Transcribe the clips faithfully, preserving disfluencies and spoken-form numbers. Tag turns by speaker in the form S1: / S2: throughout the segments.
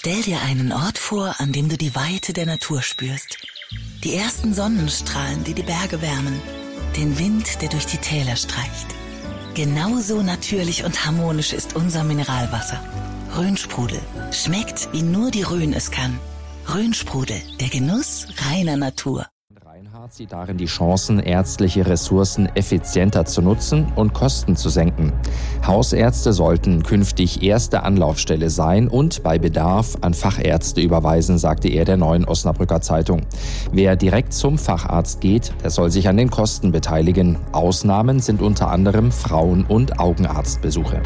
S1: Stell dir einen Ort vor, an dem du die Weite der Natur spürst. Die ersten Sonnenstrahlen, die die Berge wärmen. Den Wind, der durch die Täler streicht. Genauso natürlich und harmonisch ist unser Mineralwasser. Rhönsprudel. Schmeckt, wie nur die Rhön es kann. Rhönsprudel, der Genuss reiner Natur.
S2: Reinhardt sieht darin die Chancen, ärztliche Ressourcen effizienter zu nutzen und Kosten zu senken. Hausärzte sollten künftig erste Anlaufstelle sein und bei Bedarf an Fachärzte überweisen, sagte er der Neuen Osnabrücker Zeitung. Wer direkt zum Facharzt geht, der soll sich an den Kosten beteiligen. Ausnahmen sind unter anderem Frauen- und Augenarztbesuche.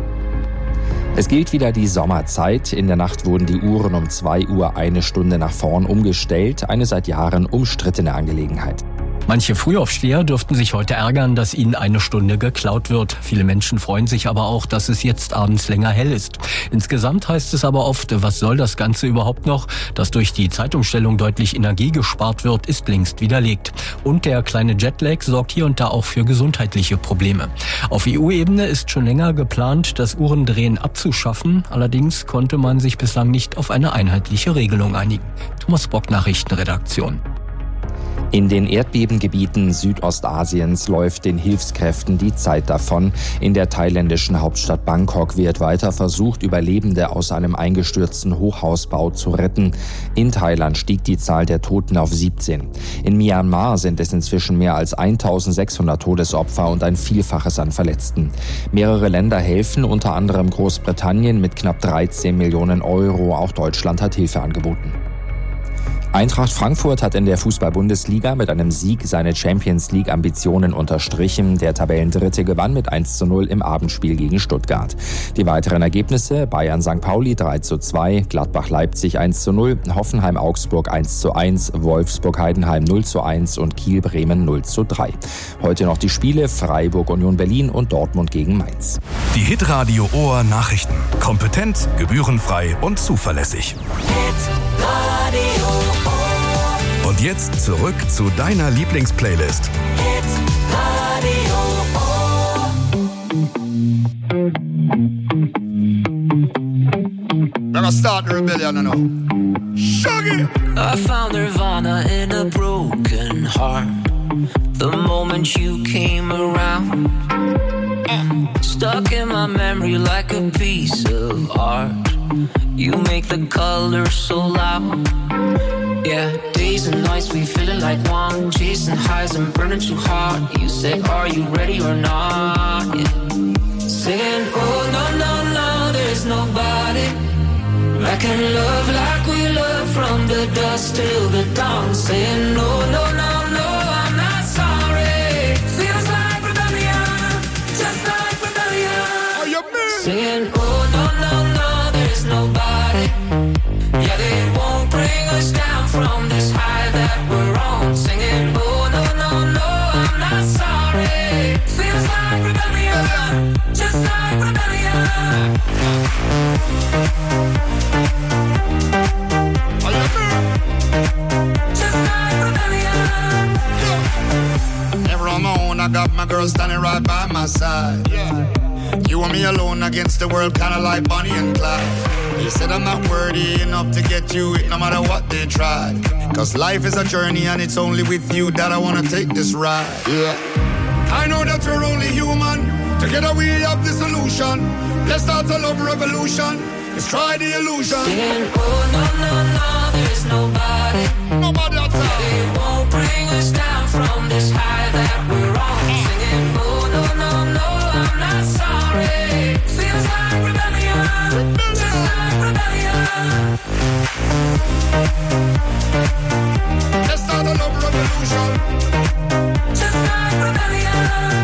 S2: Es gilt wieder die Sommerzeit. In der Nacht wurden die Uhren um zwei Uhr eine Stunde nach vorn umgestellt. Eine seit Jahren umstrittene Angelegenheit.
S3: Manche Frühaufsteher dürften sich heute ärgern, dass ihnen eine Stunde geklaut wird. Viele Menschen freuen sich aber auch, dass es jetzt abends länger hell ist. Insgesamt heißt es aber oft, was soll das Ganze überhaupt noch? Dass durch die Zeitumstellung deutlich Energie gespart wird, ist längst widerlegt. Und der kleine Jetlag sorgt hier und da auch für gesundheitliche Probleme. Auf E U-Ebene ist schon länger geplant, das Uhrendrehen abzuschaffen. Allerdings konnte man sich bislang nicht auf eine einheitliche Regelung einigen. Thomas Bock, Nachrichtenredaktion.
S2: In den Erdbebengebieten Südostasiens läuft den Hilfskräften die Zeit davon. In der thailändischen Hauptstadt Bangkok wird weiter versucht, Überlebende aus einem eingestürzten Hochhausbau zu retten. In Thailand stieg die Zahl der Toten auf siebzehn. In Myanmar sind es inzwischen mehr als eintausendsechshundert Todesopfer und ein Vielfaches an Verletzten. Mehrere Länder helfen, unter anderem Großbritannien mit knapp dreizehn Millionen Euro. Auch Deutschland hat Hilfe angeboten. Eintracht Frankfurt hat in der Fußball-Bundesliga mit einem Sieg seine Champions-League-Ambitionen unterstrichen. Der Tabellendritte gewann mit eins zu null im Abendspiel gegen Stuttgart. Die weiteren Ergebnisse: Bayern Sankt Pauli drei zu zwei, Gladbach Leipzig eins zu null, Hoffenheim Augsburg eins zu eins, Wolfsburg Heidenheim null zu eins und Kiel Bremen null zu drei. Heute noch die Spiele: Freiburg Union Berlin und Dortmund gegen Mainz.
S4: Die Hitradio Ohr Nachrichten. Kompetent, gebührenfrei und zuverlässig. Und jetzt zurück zu deiner Lieblingsplaylist.
S5: Gonna start the rebellion now. Shaggy!
S6: I found Nirvana in a broken heart. The moment you came around, stuck in my memory like a piece of art. You make the colors so loud. Yeah, days and nights we feeling like one, chasing highs and burning too hard. You say, are you ready or not? Yeah. Saying, oh no, no, no, there's nobody I can love like we love from the dusk till the dawn. Saying, no, no, no, no, I'm not sorry. Feels like rebellion, just like rebellion.
S5: Are you me?
S6: Saying, oh no, no, no, there's nobody. Yeah, they won't bring us down from this high that we're on. Singing, oh no, no, no, I'm not sorry. Feels like rebellion, just like rebellion.
S5: Are you me?
S6: Just like rebellion.
S5: Everyone on, I got my girl standing right by my side. Yeah. You and me alone against the world, kinda like Bonnie and Clyde. They said I'm not worthy enough to get you it, no matter what they tried. Cause life is a journey and it's only with you that I wanna take this ride. Yeah. I know that we're only human. Together we have the solution. Let's start a love revolution. Let's try the illusion.
S6: Saying, oh no, no, no, there's nobody.
S5: Nobody outside.
S6: They won't bring us down from this high that we're on. Singing, oh no, no, no, I'm not sorry. Feels like rebellion, just like rebellion.
S5: Let's start a love revolution.
S6: Just like rebellion.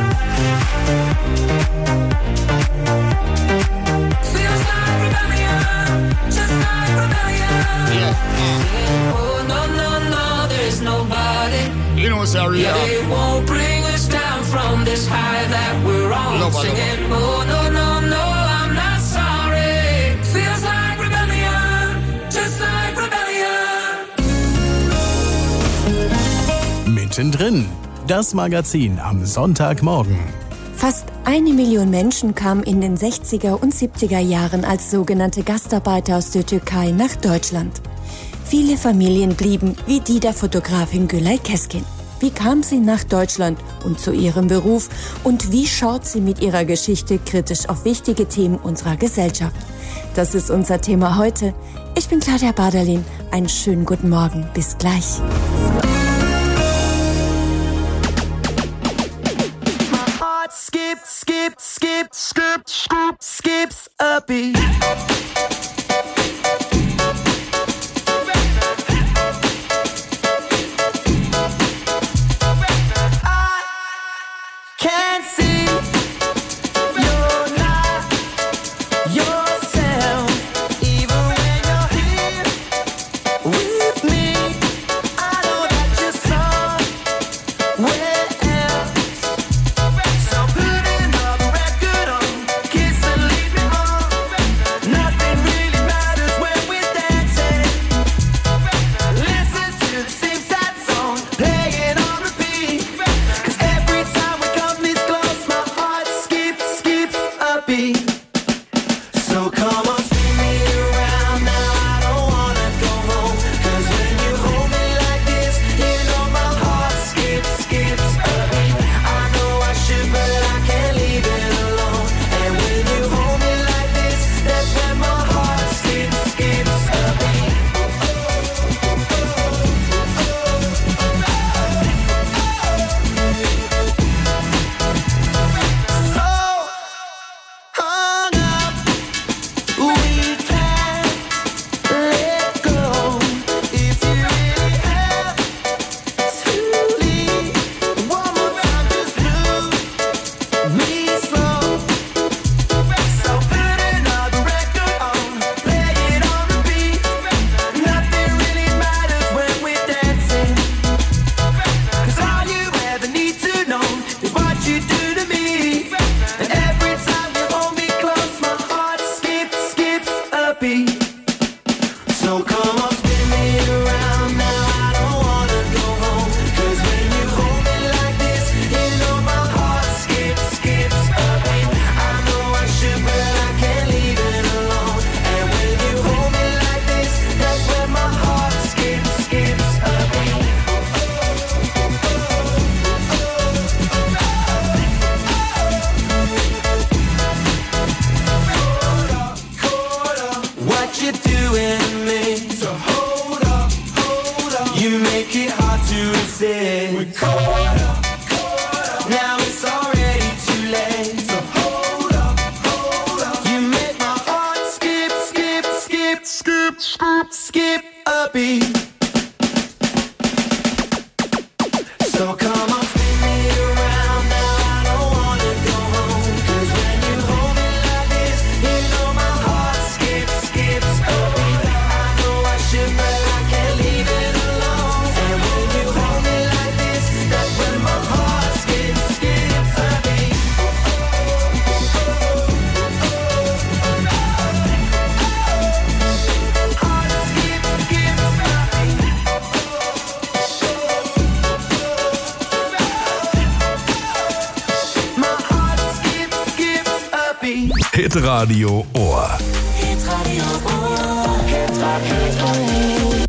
S6: Feels like rebellion, just like rebellion.
S5: Yeah.
S6: Saying, oh no, no, no, there's nobody.
S5: You know what's our
S6: Yeah,
S5: reality?
S6: they won't bring us down from this high that we're on.
S5: Nobody.
S6: Singing, oh no, no, no, I'm not sorry. Feels like rebellion, just like rebellion.
S4: Mittendrin. Das Magazin am Sonntagmorgen.
S7: Fast Eine Million Menschen kamen in den sechziger und siebziger Jahren als sogenannte Gastarbeiter aus der Türkei nach Deutschland. Viele Familien blieben, wie die der Fotografin Gülay Keskin. Wie kam sie nach Deutschland und zu ihrem Beruf? Und wie schaut sie mit ihrer Geschichte kritisch auf wichtige Themen unserer Gesellschaft? Das ist unser Thema heute. Ich bin Claudia Baderlin. Einen schönen guten Morgen. Bis gleich.
S8: Skip, skip, skip, skip, skip, skips a beat. I can't see you're not yourself, even when you're here with me. I know that you're somewhere else. So put another record on, kiss and leave me on. Nothing really matters when we're dancing. Listen to the same sad song, playing on repeat. 'Cause every time we come this close, my heart skips, skips a beat. So come on, spin me around now, I don't wanna go home. 'Cause when you hold me like this, you know my heart skips, skips a beat. I know I should, but I can't leave it alone. And when you hold me like this, that's when my heart skips, skips a beat. So hung up, we can't let go. If you really have to leave, one more time, just move me slow. So put another record on, play it on repeat. Nothing really matters when we're dancing. 'Cause all you ever need to know is what you do to me. And every time you hold me close, my heart skips, skips a beat. So come on, spin me around now, I don't wanna go home. 'Cause when you hold me like this, you know my heart skips, skips a beat. I know I should, but I can't leave it alone. And when you hold me like this, that's when my heart skips, skips a beat. What you doing to me? So hold up, hold up. You make it hard to resist. We're caught up, caught up. Now it's already too late. So hold up, hold up. You make my heart skip, skip, skip, skip, skip, skip a beat. So come on, spin me around now, I don't wanna go home. 'Cause when you hold me like this, you know my heart skips, skips a beat. I know I should, but I can't leave it alone. And when you hold me like this, that's when my heart skips, skips a beat. Heart skips, skips a beat. My heart skips, skips a beat.
S4: Hitradio Ohr.
S8: Hitradio Ohr. Hitradio Ohr.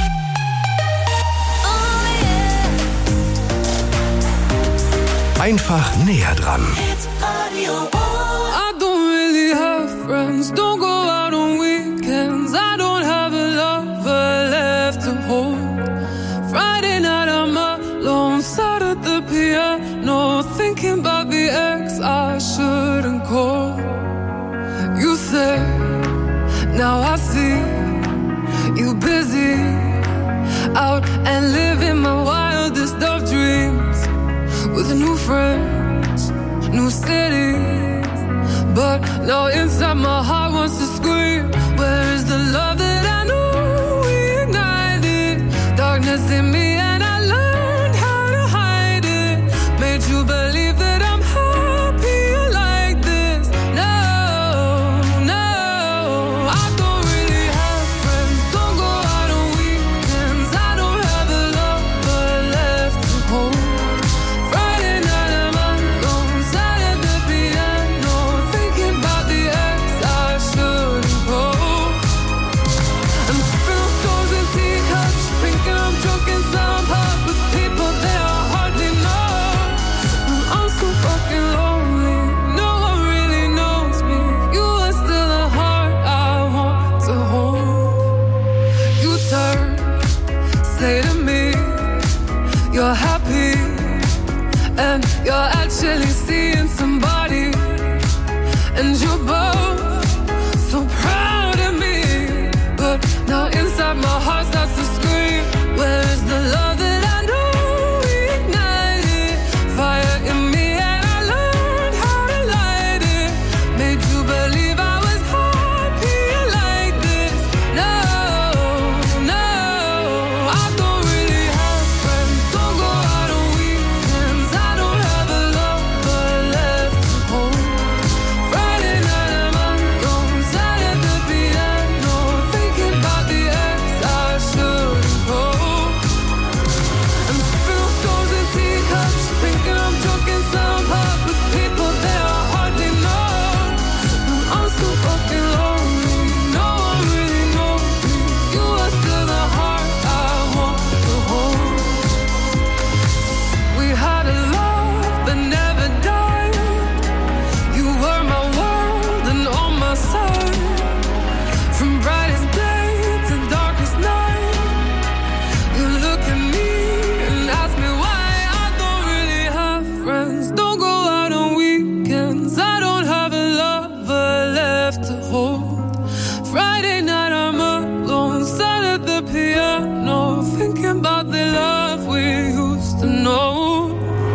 S4: Einfach näher dran.
S8: Hitradio Ohr.
S9: I don't really have friends, don't go out on weekends. I don't have a lover left to hold. Friday night I'm alone, sat at the piano, thinking about the ex I shouldn't call. You say, now I see you busy, out and living my wildest of dreams, with new friends, new cities. But now inside my heart wants to scream, where is the love that I knew we ignited? Darkness in me and I learned how to hide it. Made you believe that I'm happier like this. No, no, I don't really have friends, don't go out on weekends. I don't have a lover left to hold. Friday night I'm alone, sat at the piano. and you're actually seeing somebody, and you're both so proud of me. But now inside my heart starts to scream, where's the love that I know we ignited? Fire in me and I learned how to light it. Made you believe I was happy like this. No, no, I don't really have friends. Don't go out on weekends. I don't have a lover left to hold. Friday night I'm alone, sat at the piano, thinking about the ex I shouldn't hold. And spill stones and teacups, thinking I'm drunk in some pub with people that I hardly know. I'm so fucking lonely, no one really knows me. You are still the heart I want to hold. We had a love that never died. You were my world and on my side. From brightest day to darkest night, you look at me and ask me why I don't really have friends. Don't go out on weekends. I don't have a lover left to hold. Friday night I'm alone, sat at the piano, thinking about the love we used to know.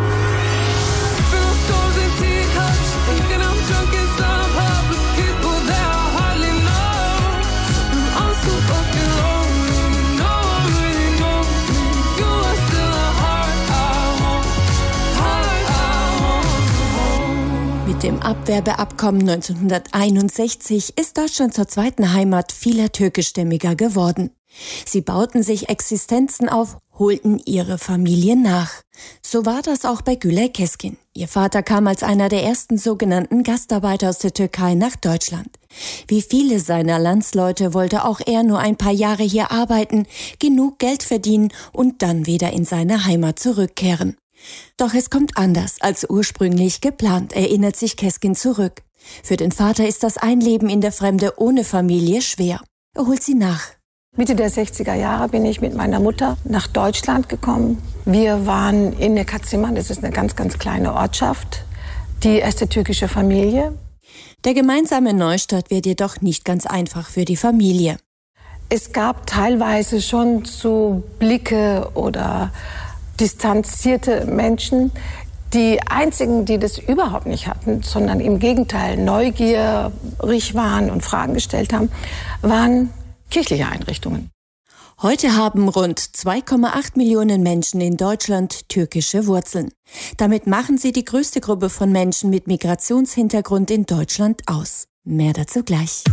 S9: Spill stones and teacups, thinking I'm drunk in some pub with people that I hardly know. I'm so fucking lonely, no one really knows me. You are still a heart I want, heart I want to hold.
S7: Mit dem Abwerbeabkommen neunzehnhunderteinundsechzig ist Deutschland zur zweiten Heimat vieler Türkischstämmiger geworden. Sie bauten sich Existenzen auf, holten ihre Familien nach. So war das auch bei Gülay Keskin. Ihr Vater kam als einer der ersten sogenannten Gastarbeiter aus der Türkei nach Deutschland. Wie viele seiner Landsleute wollte auch er nur ein paar Jahre hier arbeiten, genug Geld verdienen und dann wieder in seine Heimat zurückkehren. Doch es kommt anders als ursprünglich geplant, erinnert sich Keskin zurück. Für den Vater ist das Einleben in der Fremde ohne Familie schwer. Er holt sie nach.
S10: Mitte der sechziger Jahre bin ich mit meiner Mutter nach Deutschland gekommen. Wir waren in Nekatzimmer, das ist eine ganz, ganz kleine Ortschaft, die erste türkische Familie.
S7: Der gemeinsame Neustart wird jedoch nicht ganz einfach für die Familie.
S10: Es gab teilweise schon so Blicke oder distanzierte Menschen. Die einzigen, die das überhaupt nicht hatten, sondern im Gegenteil neugierig waren und Fragen gestellt haben, waren kirchliche Einrichtungen.
S7: Heute haben rund zwei Komma acht Millionen Menschen in Deutschland türkische Wurzeln. Damit machen sie die größte Gruppe von Menschen mit Migrationshintergrund in Deutschland aus. Mehr dazu gleich.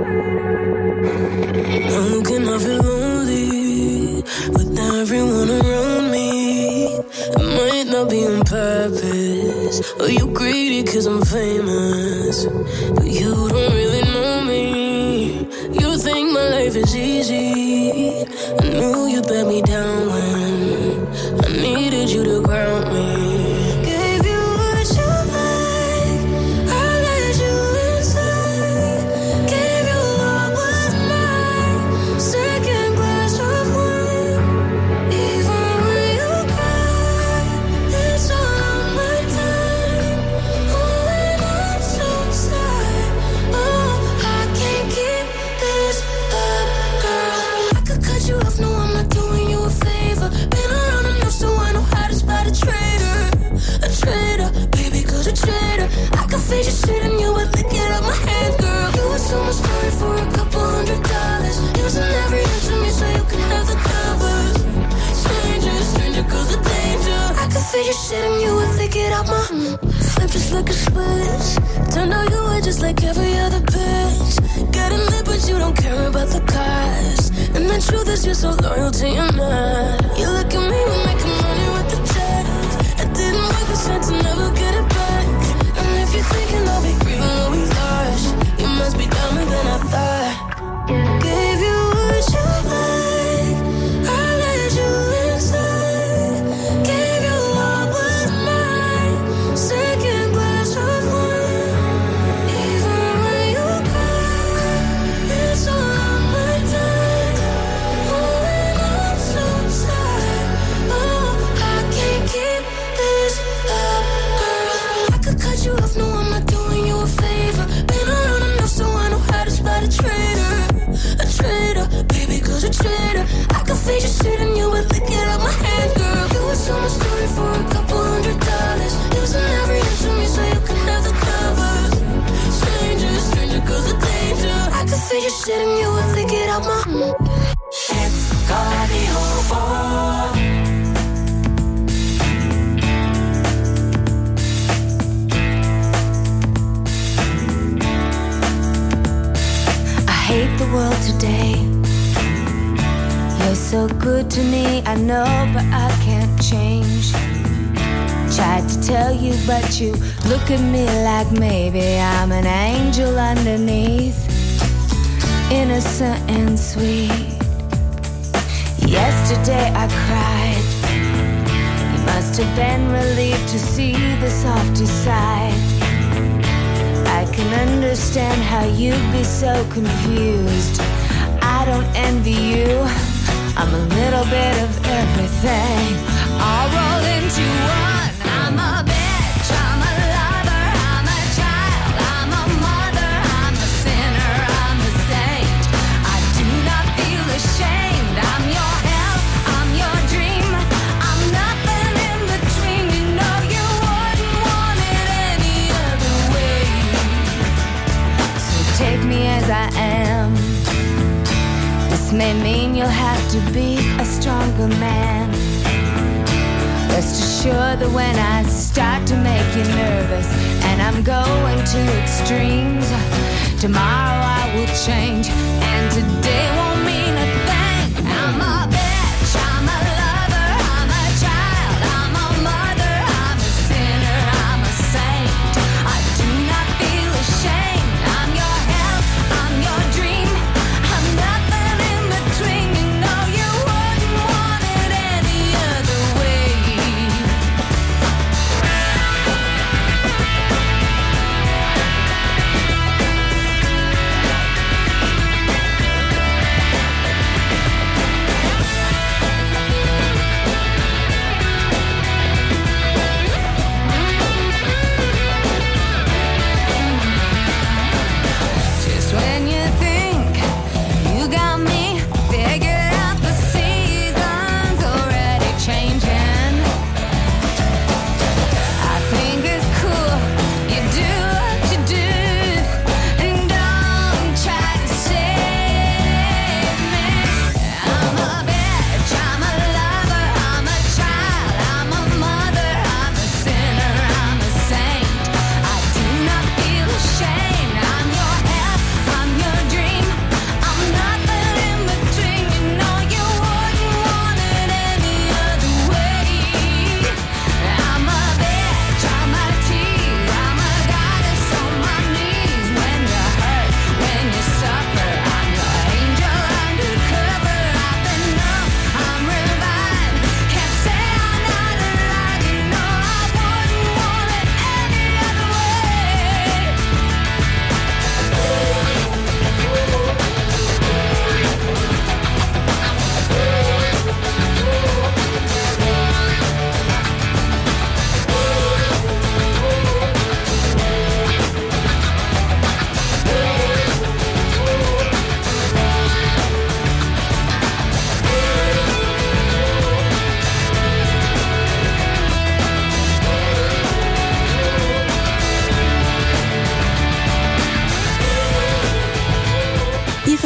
S11: How can I feel lonely with everyone around me? It might not be on purpose, or you greedy cause I'm famous, but you don't really know me. You think my life is easy. I knew you'd let me down when I needed you to ground me. Gave you what you like, I let you inside. Gave you what was mine, second glass of wine. Even when you cry, it's all on my time. Oh, and I'm so sad. Oh, I can't keep this up, girl. I could cut you off, no, I'm not doing you a favor. Been around enough so I know how to spot a traitor. A traitor, baby, cause a traitor. I can fade your shit and you would lick it out my hand, girl. You were so much story for a couple hundred dollars. Using every inch of me so you can have the covers. Stranger, stranger, cause the danger. I can fade your shit and you would lick it out my flip just like a switch. Turned out you were just like every other bitch. Getting lit but you don't care about the cost. And the truth is you're so loyal to your man. You look at me, we're making money with the check. I didn't work the cent to never get it back. And if you're thinking I'll be grieving what we lost, you must be dumber than I thought. Gave you what you like, I let you inside. Gave you what was mine, second glass of wine. Even when you cry, it's all on my time. Oh, and I'm so sad. Oh, I can't keep this up, girl. I could cut you off, no, I'm not doing you a favor. Been around enough so I know how to spot a traitor. A traitor, baby, cause a traitor. I could fade your shit and you would lick it out my hand, girl. You were so much story for a couple hundred dollars. Using every inch of me so you can have the covers. Stranger, stranger, cause the danger. I could fade your shit and you would lick it out my
S6: It's cardio.
S12: I hate the world today. You're so good to me, I know, but I can't change. Tried to tell you, but you look at me like maybe I'm an angel underneath, innocent and sweet. Yesterday I cried. You must have been relieved to see the softer side. I can understand how you'd be so confused. I don't envy you. I'm a little bit of everything, all rolled into one. I'm a bitch, I'm a lover, I'm a child, I'm a mother, I'm a sinner, I'm a saint. I do not feel ashamed. I'm your hell, I'm your dream. I'm nothing in between. You know you wouldn't want it any other way. So take me as I am. This may mean you'll have to be a stronger man. Rest assured that when I start to make you nervous and I'm going to extremes, tomorrow I will change and today won't mean a thing. I'm a bitch, I'm a lover, I'm a child, I'm a mother, I'm a sinner, I'm a saint. I do not feel ashamed. I'm your hell, I'm your dream. I'm nothing in between. You know you wouldn't want it any other way.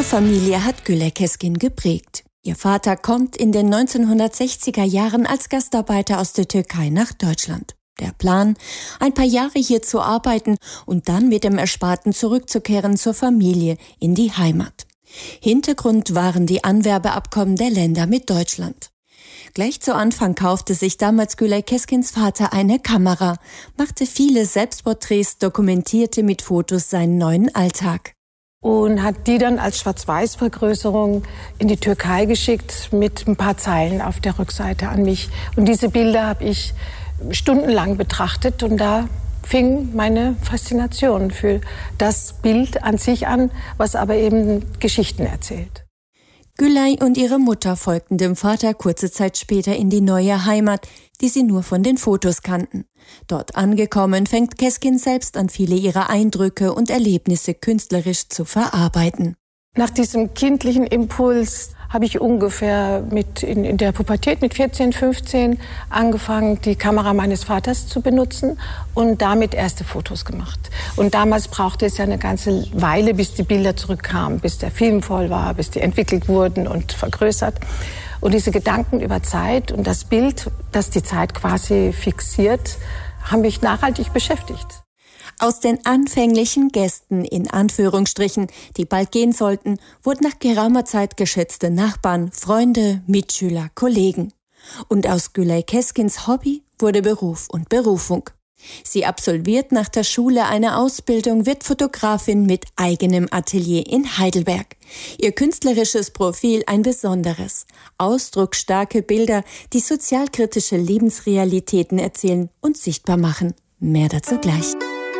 S7: Familie hat Gülay Keskin geprägt. Ihr Vater kommt in den neunzehnhundertsechziger Jahren als Gastarbeiter aus der Türkei nach Deutschland. Der Plan, ein paar Jahre hier zu arbeiten und dann mit dem Ersparten zurückzukehren zur Familie in die Heimat. Hintergrund waren die Anwerbeabkommen der Länder mit Deutschland. Gleich zu Anfang kaufte sich damals Gülay Keskins Vater eine Kamera, machte viele Selbstporträts, dokumentierte mit Fotos seinen neuen Alltag.
S10: Und hat die dann als Schwarz-Weiß-Vergrößerung in die Türkei geschickt mit ein paar Zeilen auf der Rückseite an mich. Und diese Bilder habe ich stundenlang betrachtet und da fing meine Faszination für das Bild an sich an, was aber eben Geschichten erzählt.
S7: Gülay und ihre Mutter folgten dem Vater kurze Zeit später in die neue Heimat, die sie nur von den Fotos kannten. Dort angekommen, fängt Keskin selbst an, viele ihrer Eindrücke und Erlebnisse künstlerisch zu verarbeiten.
S10: Nach diesem kindlichen Impuls habe ich ungefähr mit in, in der Pubertät mit vierzehn, fünfzehn angefangen, die Kamera meines Vaters zu benutzen und damit erste Fotos gemacht. Und damals brauchte es ja eine ganze Weile, bis die Bilder zurückkamen, bis der Film voll war, bis die entwickelt wurden und vergrößert. Und diese Gedanken über Zeit und das Bild, das die Zeit quasi fixiert, haben mich nachhaltig beschäftigt.
S7: Aus den anfänglichen Gästen, in Anführungsstrichen, die bald gehen sollten, wurden nach geraumer Zeit geschätzte Nachbarn, Freunde, Mitschüler, Kollegen. Und aus Gülay Keskins Hobby wurde Beruf und Berufung. Sie absolviert nach der Schule eine Ausbildung, wird Fotografin mit eigenem Atelier in Heidelberg. Ihr künstlerisches Profil ein besonderes. Ausdrucksstarke Bilder, die sozialkritische Lebensrealitäten erzählen und sichtbar machen. Mehr dazu gleich.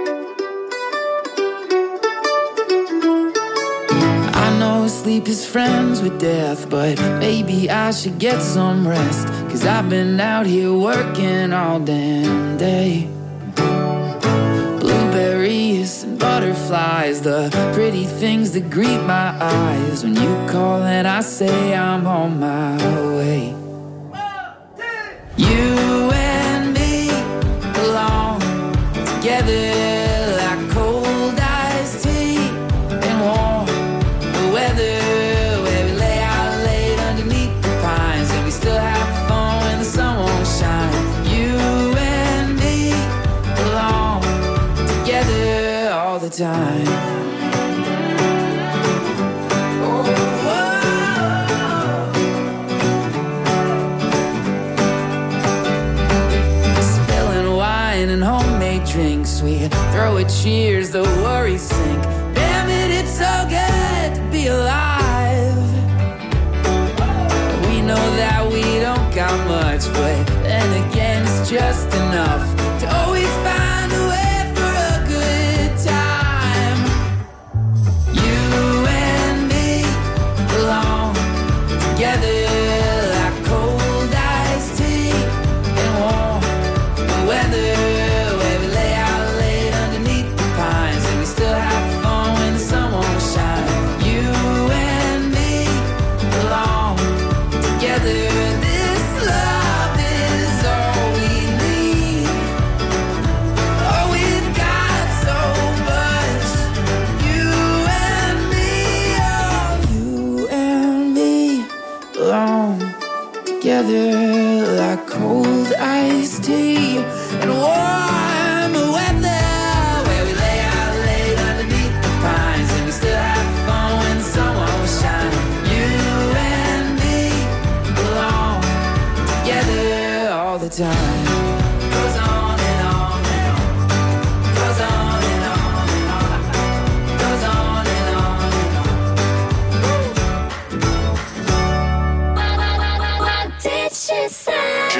S6: Sleep is friends with death, but maybe I should get some rest, 'cause I've been out here working all damn day. Blueberries and butterflies, the pretty things that greet my eyes when you call and I say I'm on my way. You and me belong together. Time. Oh, spilling wine and homemade drinks, we throw a cheers, the worries sink. Damn it, it's so good to be alive. We know that we don't got much, but then again it's just enough to always find a way. Together like cold iced tea and warm weather, where we lay out late underneath the pines and we still have fun when the sun won't shine. You and me belong together. This love is all we need. Oh, we've got so much. You and me, oh, you and me belong together like cold iced tea and warm weather, where we lay out late underneath the pines and we still have fun when the sun won't shine. You and me belong together all the time. Goes on and on and on. Goes on and on and on. Goes on and on and on.
S12: What did she say?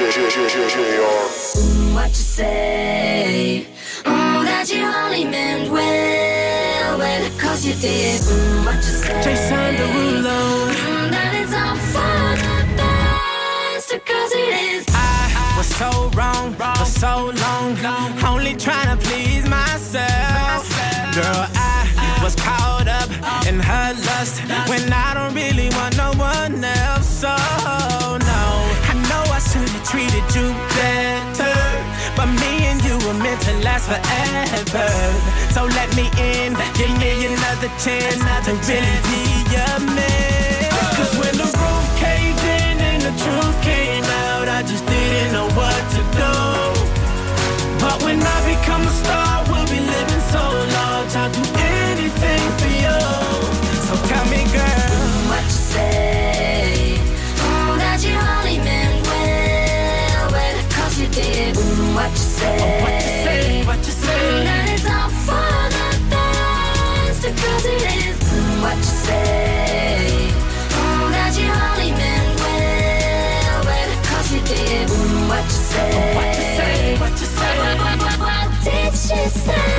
S12: Mm, what you say? Mm, that you only meant well, well, 'cause you did. Mm, what you say?
S6: Jason Derulo.
S12: Mm, that it's all for the best, 'cause it is.
S13: I was so wrong for so long, only trying to please myself. Girl, I was caught up in her lust when I don't really want no one else. So no, I know I should have treated you better, but me and you were meant to last forever. So let me in, give me another chance to really be a man. Cause when the roof caved in and the truth came out, I just didn't know what to do. But when I become a star, we'll be living so large, I'll do anything for you. So tell me, girl,
S12: what you say? Oh, that you only meant well, well, cause you did. Mm, what you say?
S13: Oh, what you say, what you say?
S12: Mm, that it's all for the best, because it is. Mm, what you say? Oh, that you only meant well, well, cause you did. Mm, what you say?
S13: Oh, what you say, what you say?
S12: What, what, what, what did she say?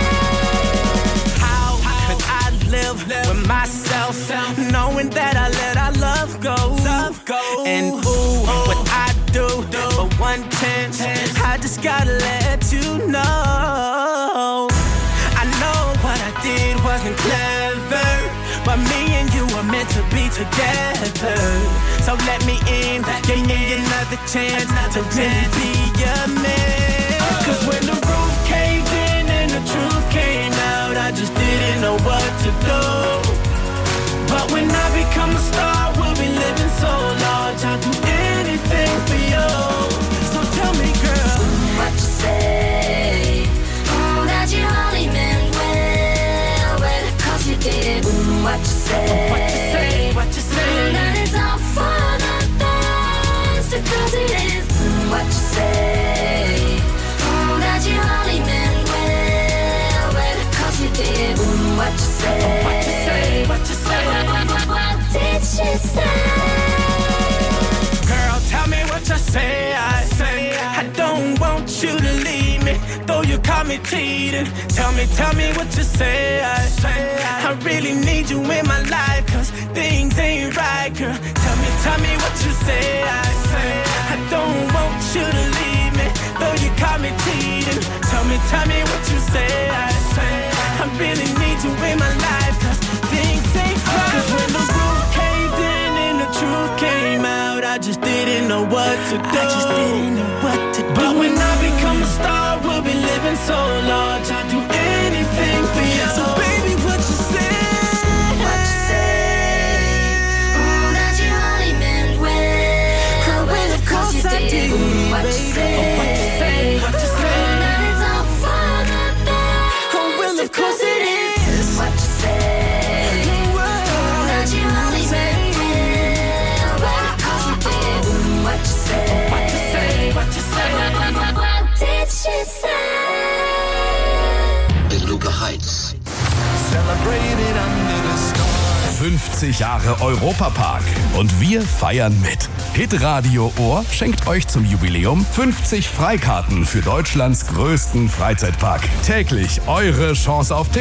S13: How could I live with myself, knowing that I let our love go? Love go. And ooh, what I do for one chance, I just gotta let you know. I know what I did wasn't clever, but me and you were meant to be together. So let me in, give me another chance to really be a man. Cause when the roof caved in and the truth came out, I just didn't know what to do. But when I become a star, we'll be living so large, I'll do anything for you. So tell me, girl,
S12: what you say? Oh, that you only meant well, well, cause you did. Mm, what you say?
S13: What you say, what you say?
S12: Mm, that it's all for the best, because it is. Mm, what you say? Oh, that you only meant well, well, cause you did. Mm, what you say?
S13: What you say, what you say?
S12: What, what, what, what did she say?
S13: Girl, tell me what you say. I say I don't want you to leave me, though you caught me cheating. Tell me, tell me what you say. I say I really need you in my life, cause things ain't right, girl. Tell me, tell me what you say. I say I don't want you to leave me, though you caught me cheating. Tell me, tell me what you say. I say I really need you in my life, cause things ain't right. Cause when the roof caved in and the truth came out, I just didn't know what to do. I just didn't know what to do. But when I become a star, we'll be living so large, I'll do anything for you. So baby, what you say?
S12: What you say? Oh, that you only meant well, oh, well, of course you did. Mm, what you say?
S13: Oh, what you say? What you say?
S12: Oh, that it's all for the best,
S13: Oh, well, of course it is.
S12: what you say? Oh, that you only meant well, well, of course you did. Mm, what you say?
S13: What you say? What you say?
S12: What, what, what, what did she say?
S14: Beluga Heights.
S4: Celebrated under the stars. fünfzig Jahre Europapark und wir feiern mit. Hitradio Ohr schenkt euch zum Jubiläum fünfzig Freikarten für Deutschlands größten Freizeitpark. Täglich eure Chance auf Tickets.